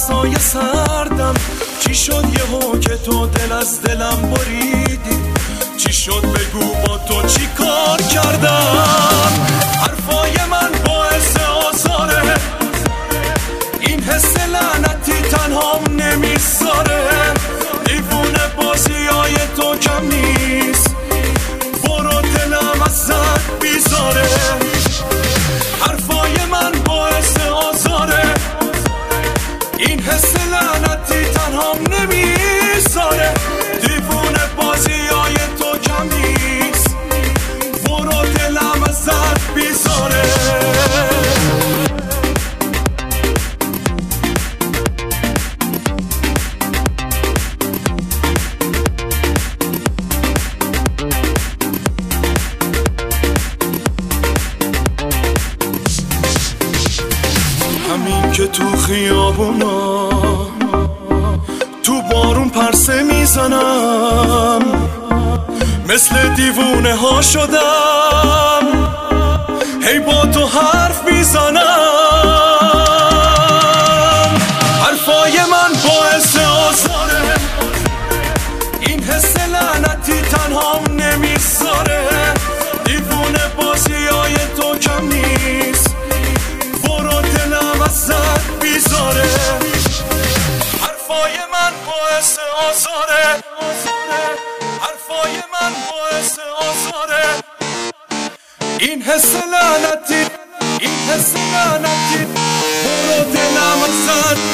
دستای سردم. چی شد یهو که تو دل از دلم بریدی؟ چی شد بگو با تو چی کار کردم؟ حرفای من باعث آزاره، این حس لعنتی تنهام نمیذاره. دیوونه بازیای تو کم نیست، برو دلم ازت بیزاره. حرفای من باعث آزاره، این حس لعنتی تنهام نمیذاره. دیوونه بازیای تو کم نیست، برو دلم ازت بیزاره. همین که تو خیابونا تو بارون پرسه میزنم، مثل دیوونه ها شدم، هی با تو حرف میزنم. حرفای من باعث آزاره، این حس لعنتی تنهام نمیذاره. دیوونه بازیای تو کم نیست، برو دلم ازت بیزاره. حرفای من باعث آزاره، حرفای من باعث آزاره. این حس لعنتی، این حس لعنتی، برو دلم ازت